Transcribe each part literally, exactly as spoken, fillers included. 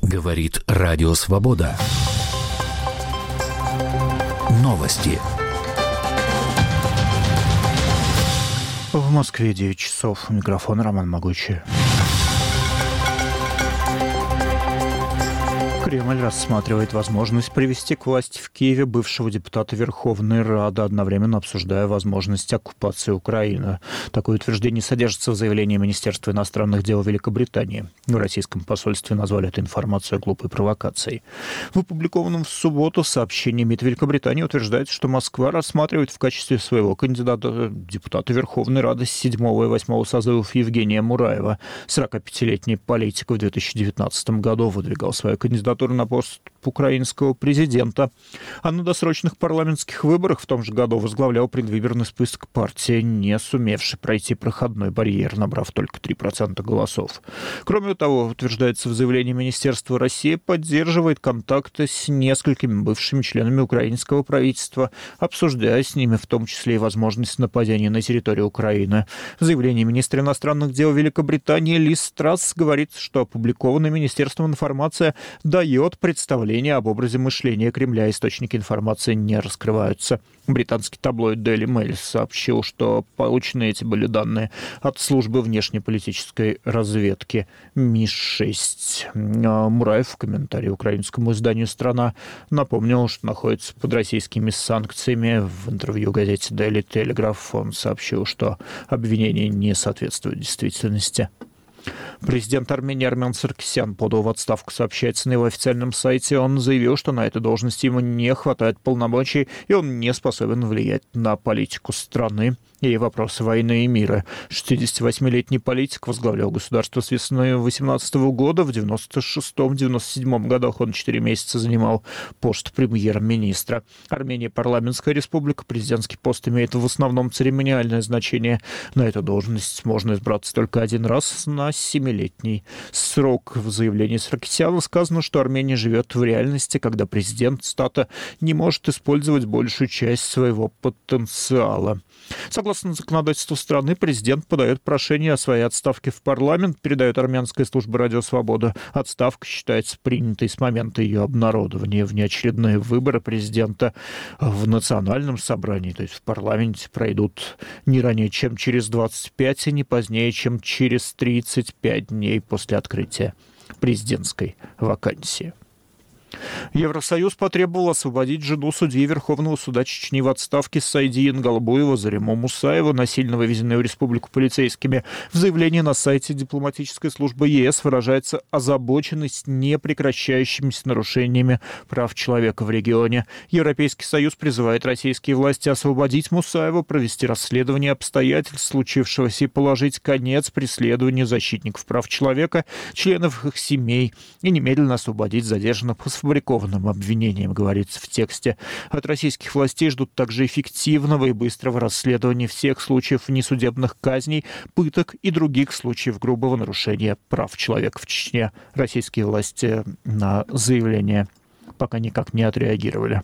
Говорит Радио Свобода. Новости. В Москве девять часов. Микрофон Роман Могучий. Кремль рассматривает возможность привести к власти в Киеве бывшего депутата Верховной Рады, одновременно обсуждая возможность оккупации Украины. Такое утверждение содержится в заявлении Министерства иностранных дел Великобритании. В российском посольстве назвали эту информацию глупой провокацией. В опубликованном в субботу сообщении МИД Великобритании утверждается, что Москва рассматривает в качестве своего кандидата депутата Верховной Рады седьмого и восьмого созывов Евгения Мураева. сорокапятилетний политик в две тысячи девятнадцатом году выдвигал свою кандидатуру на пост украинского президента. А на досрочных парламентских выборах в том же году возглавлял предвыборный список партии, не сумевший пройти проходной барьер, набрав только три процента голосов. Кроме того, утверждается в заявлении Министерства, Россия поддерживает контакты с несколькими бывшими членами украинского правительства, обсуждая с ними в том числе и возможность нападения на территорию Украины. В заявлении министра иностранных дел Великобритании Лиз Трасс говорится, что опубликованная Министерством информация дает представление об образе мышления Кремля. Источники информации не раскрываются. Британский таблоид Daily Mail сообщил, что получены эти были данные от службы внешнеполитической разведки Ми шесть. Мураев в комментарии украинскому изданию «Страна» напомнил, что находится под российскими санкциями. В интервью газете Daily Telegraph он сообщил, что обвинения не соответствуют действительности. Президент Армении Армен Саркисян подал в отставку, сообщается на его официальном сайте. Он заявил, что на этой должности ему не хватает полномочий, и он не способен влиять на политику страны и вопросы войны и мира. шестидесятивосьмилетний политик возглавлял государство с весны две тысячи восемнадцатого года. В девяносто шестом — девяносто седьмом годах он четыре месяца занимал пост премьер-министра. Армения – парламентская республика. Президентский пост имеет в основном церемониальное значение. На эту должность можно избраться только один раз на семилетний срок. В заявлении Саркисяна сказано, что Армения живет в реальности, когда президент штата не может использовать большую часть своего потенциала. Согласно законодательству страны, президент подает прошение о своей отставке в парламент, передает армянская служба «Радио Свобода». Отставка считается принятой с момента ее обнародования. Внеочередные выборы президента в национальном собрании, то есть в парламенте, пройдут не ранее, чем через двадцать пять и не позднее, чем через тридцать пять дней после открытия президентской вакансии. Евросоюз потребовал освободить жену судьи Верховного суда Чечни в отставке Сайди Янгалбуева Зарему Мусаеву, насильно вывезенной в республику полицейскими. В заявлении на сайте дипломатической службы ЕС выражается озабоченность непрекращающимися нарушениями прав человека в регионе. Европейский Союз призывает российские власти освободить Мусаеву, провести расследование обстоятельств случившегося и положить конец преследованию защитников прав человека, членов их семей и немедленно освободить задержанных по сфабрикованным обвинениям, говорится в тексте. От российских властей ждут также эффективного и быстрого расследования всех случаев несудебных казней, пыток и других случаев грубого нарушения прав человека в Чечне. Российские власти на заявление пока никак не отреагировали.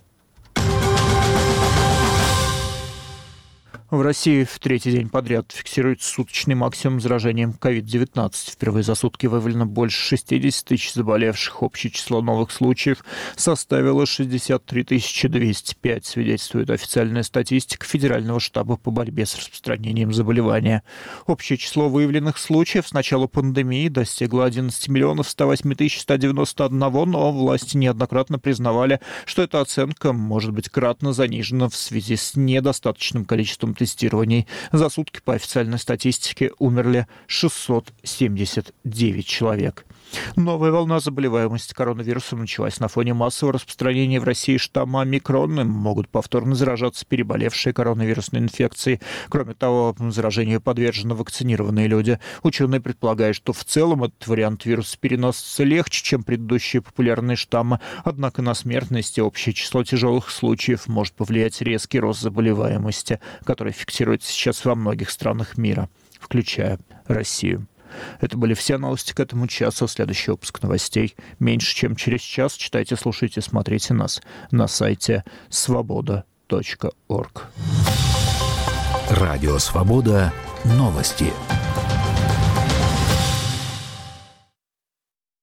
В России в третий день подряд фиксируется суточный максимум заражения ковид девятнадцать. Впервые за сутки выявлено больше шестьдесят тысяч заболевших. Общее число новых случаев составило шестьдесят три тысячи двести пять, свидетельствует официальная статистика Федерального штаба по борьбе с распространением заболевания. Общее число выявленных случаев с начала пандемии достигло одиннадцать миллионов сто восемь тысяч сто девяносто один, но власти неоднократно признавали, что эта оценка может быть кратно занижена в связи с недостаточным количеством тестирований. За сутки по официальной статистике умерли шестьсот семьдесят девять человек. Новая волна заболеваемости коронавирусом началась на фоне массового распространения в России штамма омикрон. Им могут повторно заражаться переболевшие коронавирусной инфекцией. Кроме того, заражению подвержены вакцинированные люди. Ученые предполагают, что в целом этот вариант вируса переносится легче, чем предыдущие популярные штаммы. Однако на смертность и общее число тяжелых случаев может повлиять резкий рост заболеваемости, который фиксируется сейчас во многих странах мира, включая Россию. Это были все новости к этому часу. Следующий выпуск новостей меньше, чем через час. Читайте, слушайте, смотрите нас на сайте свобода точка орг. Радио Свобода. Новости.